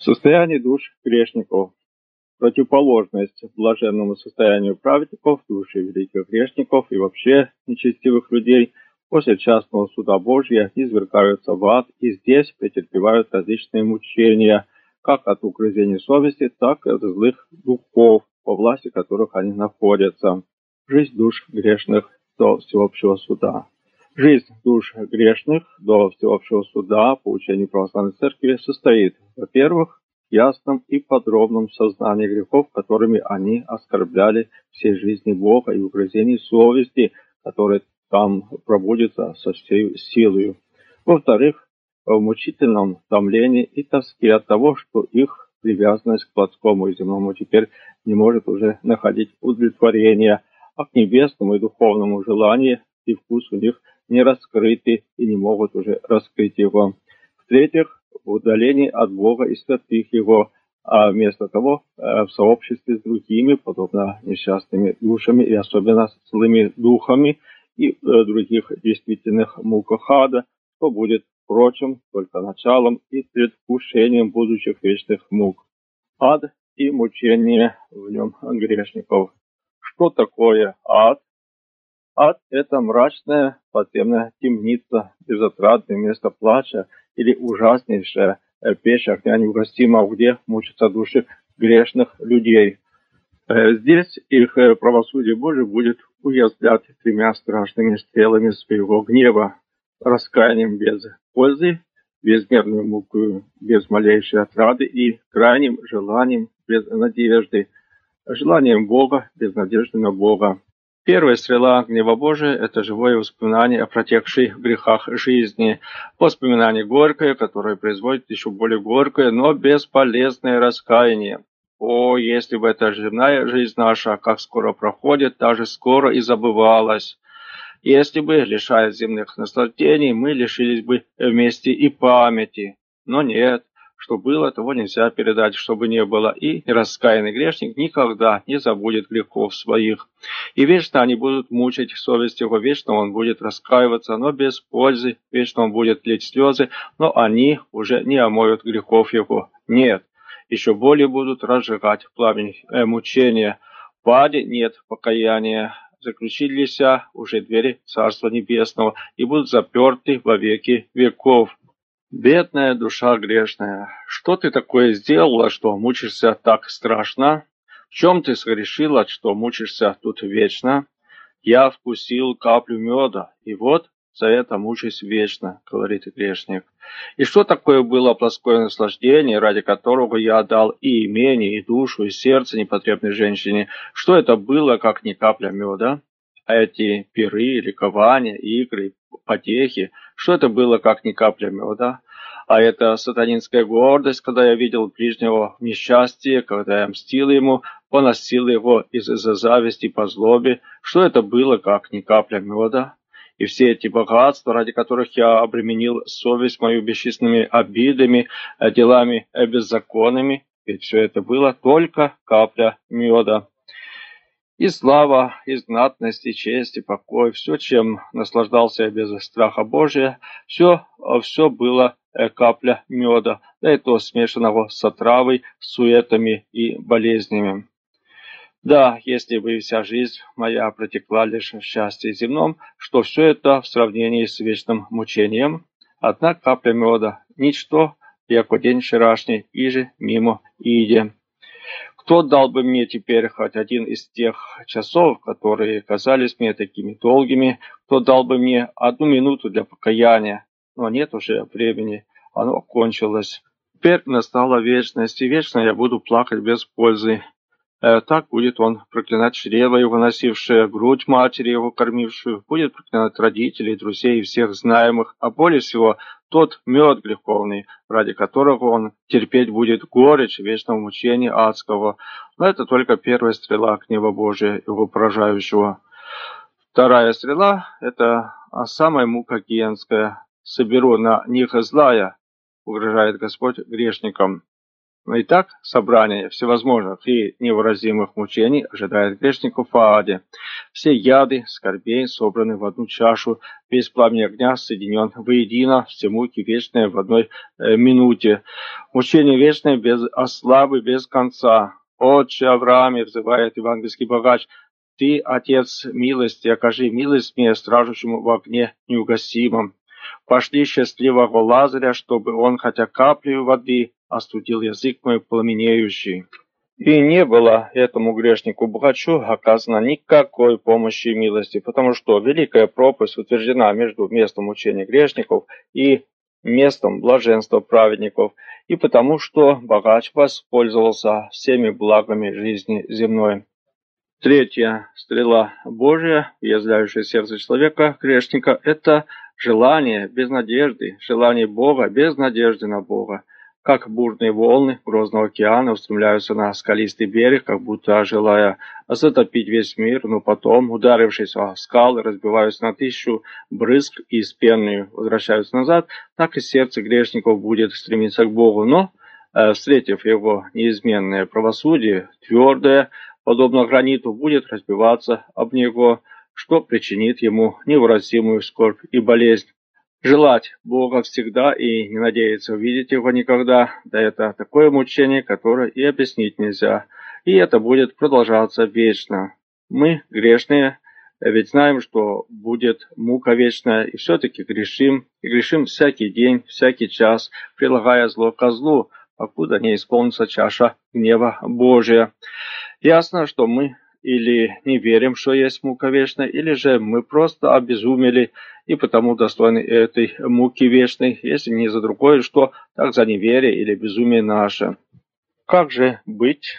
Состояние душ грешников. Противоположность блаженному состоянию праведников, души великих грешников и вообще нечестивых людей после частного суда Божия извергаются в ад и здесь претерпевают различные мучения, как от угрызений совести, так и от злых духов, во власти которых они находятся. Жизнь душ грешных до всеобщего суда. Жизнь душ грешных до всеобщего суда по учению православной церкви состоит, во-первых, в ясном и подробном сознании грехов, которыми они оскорбляли всей жизни Бога и угрызений совести, которые там пробудятся со всей силой. Во-вторых, в мучительном томлении и тоске от того, что их привязанность к плотскому и земному теперь не может уже находить удовлетворения, а к небесному и духовному желанию и вкус у них не раскрыты и не могут уже раскрыть его. В-третьих, в удалении от Бога и святых Его, а вместо того в сообществе с другими, подобно несчастными душами и особенно с злыми духами и других действительных муках ада, что будет, впрочем, только началом и предвкушением будущих вечных мук. Ад и мучения в нем грешников. Что такое ад? Ад – это мрачная подземная темница, безотрадное место плача или ужаснейшая печь огня неугасимого, где мучатся души грешных людей. Здесь их правосудие Божие будет уязвлять тремя страшными стрелами своего гнева: раскаянием без пользы, безмерную муку без малейшей отрады и крайним желанием без надежды, желанием Бога без надежды на Бога. Первая стрела гнева Божия – это живое воспоминание о протекших грехах жизни, воспоминание горькое, которое производит еще более горькое, но бесполезное раскаяние. О, если бы эта земная жизнь наша, как скоро проходит, так же скоро и забывалась. Если бы, лишаясь земных наслаждений, мы лишились бы вместе и памяти. Но нет. Что было, того нельзя передать, чтобы не было, и нераскаянный грешник никогда не забудет грехов своих. И вечно они будут мучить совесть его, вечно он будет раскаиваться, но без пользы, вечно он будет лить слезы, но они уже не омоют грехов его. Нет, еще более будут разжигать пламень мучения. В аде нет покаяния. Заключились уже двери Царства Небесного и будут заперты во веки веков. Бедная душа грешная, что ты такое сделала, что мучишься так страшно? В чем ты согрешила, что мучишься тут вечно? Я вкусил каплю меда, и вот за это мучаюсь вечно, говорит грешник. И что такое было плоское наслаждение, ради которого я отдал и имение, и душу, и сердце непотребной женщине? Что это было, как не капля меда? А эти пиры, ликования, игры, потехи, что это было, как не капля меда? А это сатанинская гордость, когда я видел ближнего в несчастье, когда я мстил ему, поносил его из-за зависти по злобе, что это было, как не капля меда? И все эти богатства, ради которых я обременил совесть мою бесчисленными обидами, делами беззаконными, ведь все это было только капля меда. И слава, и знатность, и честь, и покой, все, чем наслаждался я без страха Божия, все было капля меда, да и то смешанного с отравой, суетами и болезнями. Да, если бы вся жизнь моя протекла лишь в счастье земном, что все это в сравнении с вечным мучением, одна капля меда, ничто, яко день вчерашний, иже мимо иде. Кто дал бы мне теперь хоть один из тех часов, которые казались мне такими долгими, кто дал бы мне 1 минуту для покаяния? Но нет уже времени, оно кончилось. Теперь настала вечность, и вечно я буду плакать без пользы. Так будет он проклинать чрево его носившее, грудь матери его кормившую, будет проклинать родителей, друзей и всех знаемых, а более всего тот мед греховный, ради которого он терпеть будет горечь вечного мучения адского. Но это только первая стрела гнева Божия, его поражающего. Вторая стрела – это самая мука гиенская. «Соберу на них злая», угрожает Господь грешникам. Но и так собрание всевозможных и невыразимых мучений ожидает грешников в аде. Все яды, скорбей собраны в одну чашу, весь пламя огня соединен воедино, все муки вечные в одной минуте. Мучение вечное без ослабы, без конца. «Отче Аврааме», взывает евангельский богач, «Ты, Отец милости, окажи милость мне, стражущему в огне неугасимом. Пошли счастливого Лазаря, чтобы он хотя каплю воды остудил язык мой пламенеющий». И не было этому грешнику-богачу оказано никакой помощи и милости, потому что великая пропасть утверждена между местом учения грешников и местом блаженства праведников, и потому что богач воспользовался всеми благами жизни земной. Третья стрела Божия, уязвляющая сердце человека, грешника, это желание без надежды, желание Бога без надежды на Бога. Как бурные волны грозного океана устремляются на скалистый берег, как будто желая затопить весь мир, но потом, ударившись о скалы, разбиваются на 1000 брызг и с пеной возвращаются назад, так и сердце грешников будет стремиться к Богу, но, встретив его неизменное правосудие, твердое, подобно граниту, будет разбиваться об него, что причинит ему невыразимую скорбь и болезнь. Желать Бога всегда и не надеяться увидеть Его никогда, да это такое мучение, которое и объяснить нельзя, и это будет продолжаться вечно. Мы, грешные, ведь знаем, что будет мука вечная, и все-таки грешим, и грешим всякий день, всякий час, прилагая зло ко злу, покуда не исполнится чаша гнева Божия. Ясно, что мы или не верим, что есть мука вечная, или же мы просто обезумели и потому достойны этой муки вечной, если не за другое, что так за неверие или безумие наше. Как же быть?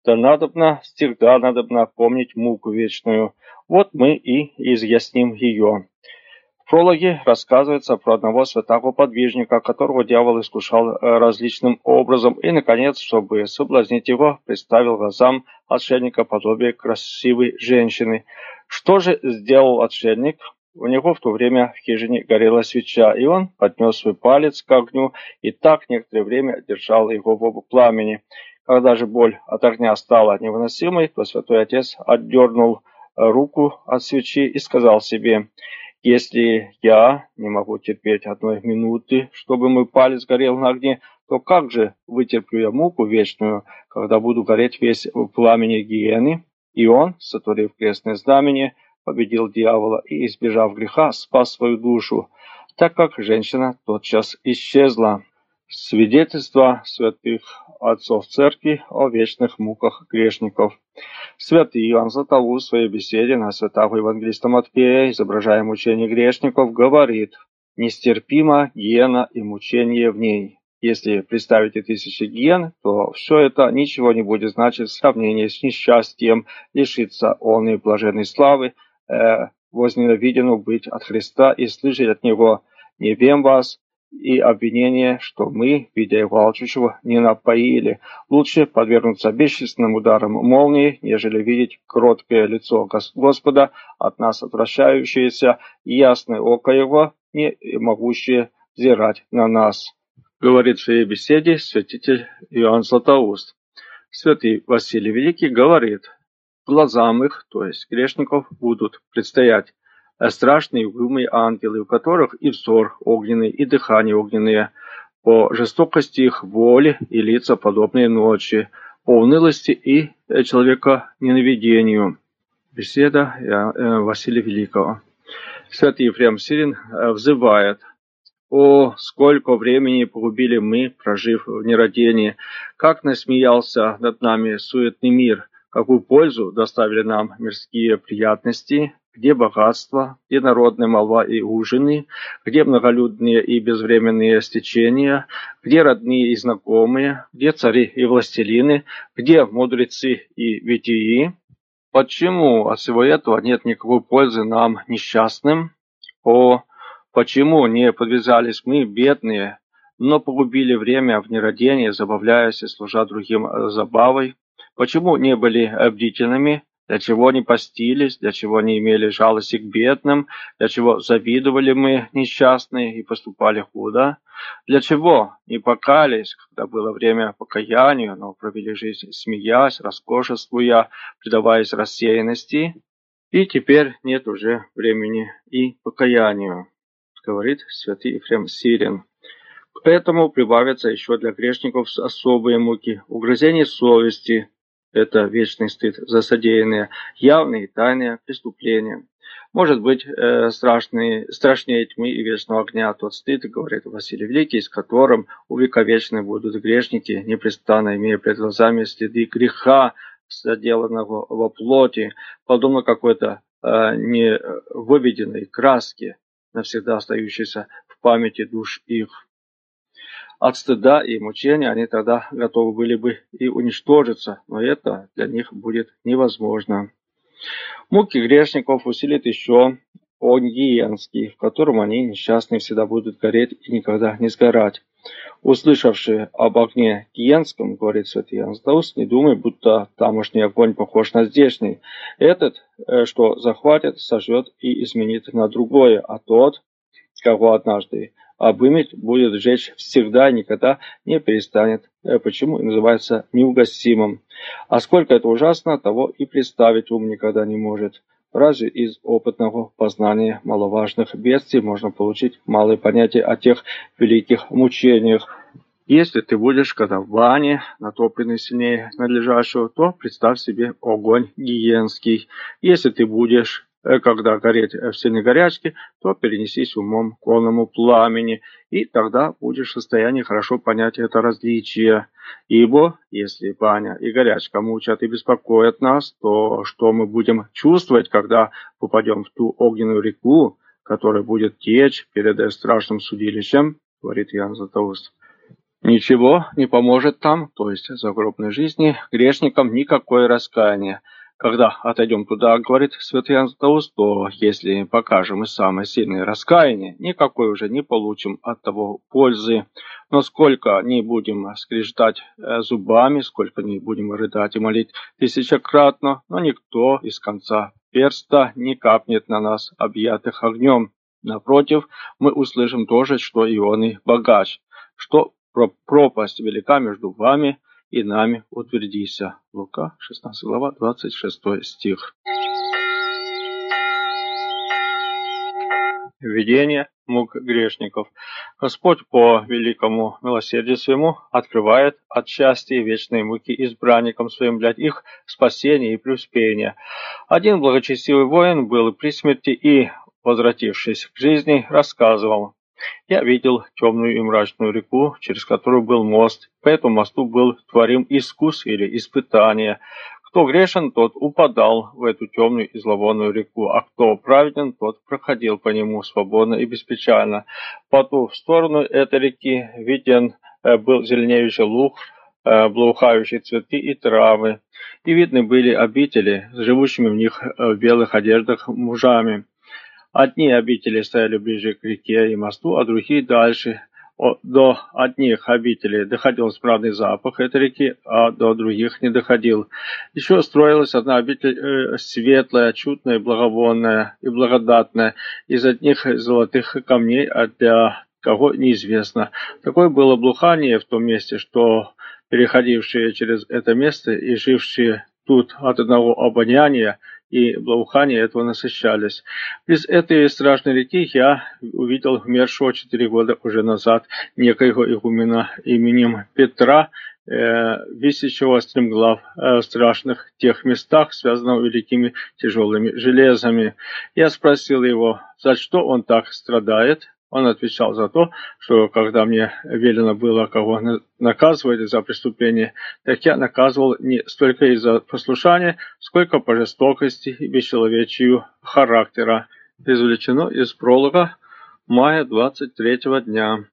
Да всегда надобно помнить муку вечную. Вот мы и изъясним ее. В прологе рассказывается про одного святого подвижника, которого дьявол искушал различным образом, и, наконец, чтобы соблазнить его, представил глазам отшельника подобие красивой женщины. Что же сделал отшельник? У него в то время в хижине горела свеча, и он поднес свой палец к огню и так некоторое время держал его в пламени. Когда же боль от огня стала невыносимой, то святой отец отдернул руку от свечи и сказал себе: «Если я не могу терпеть одной минуты, чтобы мой палец горел на огне, то как же вытерплю я муку вечную, когда буду гореть весь в пламени гиены?» И он, сотворив крестное знамение, победил дьявола и, избежав греха, спас свою душу, так как женщина тотчас исчезла. Свидетельство святых отцов церкви о вечных муках грешников. Святый Иоанн Златоуст в своей беседе на святого евангелиста Матфея, изображая мучение грешников, говорит: «Нестерпима гиена и мучение в ней». Если представите 1000 гиен, то все это ничего не будет значить в сравнении с несчастьем лишиться он и блаженной славы, возненавиденного быть от Христа и слышать от Него: «Не вем вас», и обвинение, что мы, видя его алчущего, не напоили. Лучше подвергнуться бесчисленным ударам молнии, нежели видеть кроткое лицо Господа, от нас отвращающееся, и ясное око его, не могущее взирать на нас. Говорит в своей беседе святитель Иоанн Златоуст. Святый Василий Великий говорит: глазам их, то есть грешников, будут предстоять страшные угрюмые ангелы, у которых и взор огненный, и дыхание огненные, по жестокости их воли и лица подобные ночи, по унылости и человеконенавидению. Беседа Василия Великого. Святый Ефрем Сирин взывает: «О, сколько времени погубили мы, прожив в нерадении! Как насмеялся над нами суетный мир! Какую пользу доставили нам мирские приятности! Где богатство, где народная молва и ужины, где многолюдные и безвременные стечения, где родные и знакомые, где цари и властелины, где мудрецы и витии? Почему от всего этого нет никакой пользы нам, несчастным? О, почему не подвязались мы, бедные, но погубили время в нерадении, забавляясь и служа другим забавой? Почему не были бдительными, Для чего не постились, для чего не имели жалости к бедным, для чего завидовали мы несчастные и поступали худо, для чего не покались, когда было время покаяния, но провели жизнь смеясь, роскошествуя, предаваясь рассеянности, и теперь нет уже времени и покаянию, говорит святый Ефрем Сирин. К этому прибавятся еще для грешников особые муки, угрызения совести, это вечный стыд за содеянные, явные и тайные преступления. Может быть, страшнее тьмы и вечного огня тот стыд, говорит Василий Великий, с которым увековечены будут грешники, непрестанно имея пред глазами следы греха, соделанного во плоти, подобно какой-то невыведенной краске, навсегда остающейся в памяти душ их. От стыда и мучения они тогда готовы были бы и уничтожиться, но это для них будет невозможно. Муки грешников усилит еще огонь гиенский, в котором они, несчастные, всегда будут гореть и никогда не сгорать. Услышавшие об огне гиенском, говорит святый Иоанн Златоуст, не думай, будто тамошний огонь похож на здешний. Этот, что захватит, сожжет и изменит на другое, а тот, кого однажды обымет, будет сжечь всегда и никогда не перестанет. Почему и называется неугасимым. А сколько это ужасно, того и представить ум никогда не может. Разве из опытного познания маловажных бедствий можно получить малое понятие о тех великих мучениях? Если ты будешь, когда в бане, натопленный сильнее надлежащего, то представь себе огонь гиенский. Если ты будешь, когда гореть в сильной горячке, то перенесись умом к онному пламени, и тогда будешь в состоянии хорошо понять это различие. Ибо, если баня и горячка мучат и беспокоят нас, то что мы будем чувствовать, когда попадем в ту огненную реку, которая будет течь перед страшным судилищем, говорит Иоанн Златоуст. Ничего не поможет там, то есть в загробной жизни, грешникам никакое раскаяние. Когда отойдем туда, говорит святый Иоанн Златоуст, то если покажем и самое сильное раскаяние, никакой уже не получим от того пользы. Но сколько не будем скрежетать зубами, сколько не будем рыдать и молить тысячекратно, но никто из конца перста не капнет на нас, объятых огнем. Напротив, мы услышим тоже, что и он и богач, что пропасть велика между вами и нами, утвердися. Лука, 16 глава, 26 стих. Введение мук грешников. Господь по великому милосердию своему открывает от счастья вечные муки избранникам своим для их спасения и преуспеяния. Один благочестивый воин был при смерти и, возвратившись к жизни, рассказывал: «Я видел темную и мрачную реку, через которую был мост. По этому мосту был творим искус или испытание. Кто грешен, тот упадал в эту темную и зловонную реку, а кто праведен, тот проходил по нему свободно и беспечально. По ту сторону этой реки виден был зеленеющий луг, благоухающие цветы и травы, и видны были обители с живущими в них в белых одеждах мужами. Одни обители стояли ближе к реке и мосту, а другие дальше. До одних обителей доходил смрадный запах этой реки, а до других не доходил. Еще строилась одна обитель светлая, чудная, благовонная и благодатная, из одних золотых камней, а для кого неизвестно. Такое было благоухание в том месте, что переходившие через это место и жившие тут от одного обоняния и благоухания этого насыщались. Из этой страшной реки я увидел умершего 4 года уже назад некоего игумена именем Петра, висящего стремглав в страшных тех местах, связанных великими тяжелыми железами. Я спросил его, за что он так страдает. Он отвечал: за то, что когда мне велено было кого наказывать за преступление, так я наказывал не столько из-за послушания, сколько по жестокости и бесчеловечию характера. Извлечено из пролога мая 23-го дня.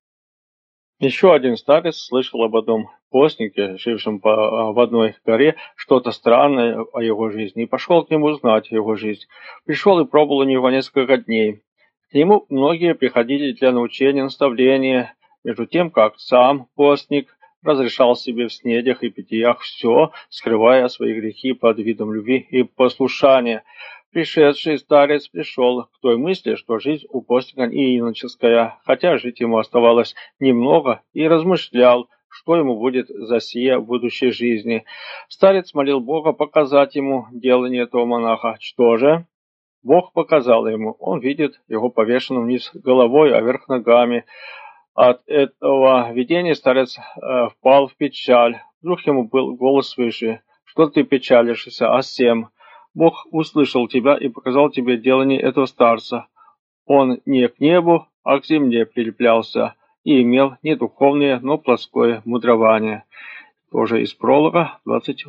Еще один старец слышал об одном постнике, жившем в одной горе, что-то странное о его жизни, и пошел к нему узнать его жизнь. Пришел и пробыл у него несколько дней. К нему многие приходили для научения, наставления, между тем, как сам постник разрешал себе в снедях и питьях все, скрывая свои грехи под видом любви и послушания. Пришедший старец пришел к той мысли, что жизнь у постника не иноческая, хотя жить ему оставалось немного, и размышлял, что ему будет за сие в будущей жизни. Старец молил Бога показать ему делание этого монаха. Что же? Бог показал ему. Он видит его повешенным вниз головой, а вверх ногами. От этого видения старец впал в печаль. Вдруг ему был голос свыше. Что ты печалишься, о сем? Бог услышал тебя и показал тебе делание этого старца. Он не к небу, а к земле прилеплялся и имел не духовное, но плоское мудрование. Тоже из пролога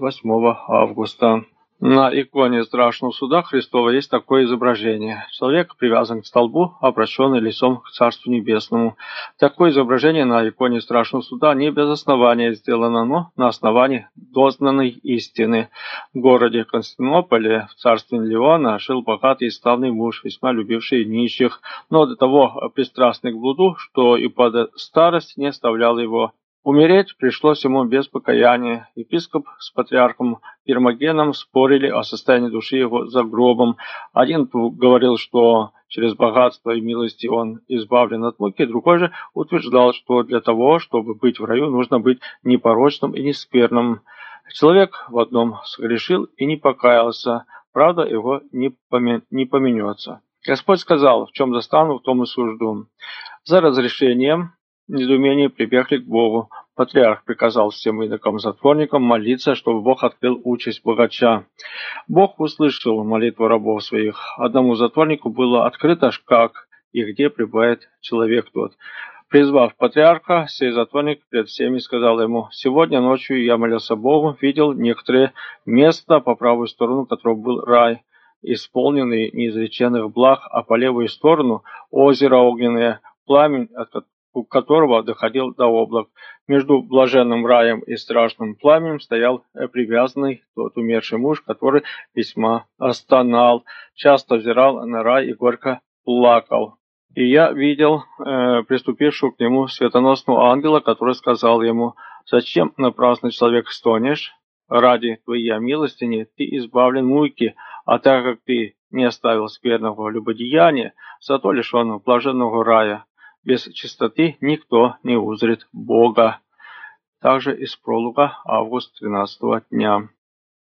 28 августа. На иконе Страшного Суда Христова есть такое изображение. Человек привязан к столбу, обращенный лицом к Царству Небесному. Такое изображение на иконе Страшного Суда не без основания сделано, но на основании дознанной истины. В городе Константинополе, в царстве Леона, жил богатый и славный муж, весьма любивший нищих, но до того пристрастный к блуду, что и под старость не оставлял его. Умереть пришлось ему без покаяния. Епископ с патриархом Гермогеном спорили о состоянии души его за гробом. Один говорил, что через богатство и милости он избавлен от муки, другой же утверждал, что для того, чтобы быть в раю, нужно быть непорочным и нескверным. Человек в одном согрешил и не покаялся, правда его не поменется. Господь сказал: в чем застану, в том и сужду. За разрешением недоумение прибегли к Богу. Патриарх приказал всем инокам-затворникам молиться, чтобы Бог открыл участь богача. Бог услышал молитву рабов своих. Одному затворнику было открыто, как и где пребывает человек тот. Призвав патриарха, сей затворник пред всеми сказал ему: «Сегодня ночью я молился Богу, видел некоторые места, по правую сторону которого был рай, исполненный неизреченных благ, а по левую сторону озеро огненное, пламень у которого доходил до облак. Между блаженным раем и страшным пламенем стоял привязанный тот умерший муж, который весьма стонал, часто взирал на рай и горько плакал. И я видел приступившего к нему светоносного ангела, который сказал ему: «Зачем напрасно, человек, стонешь? Ради твоей милостыни ты избавлен муки, а так как ты не оставил скверного любодеяния, зато лишен блаженного рая. Без чистоты никто не узрит Бога». Также из пролога август 13 дня.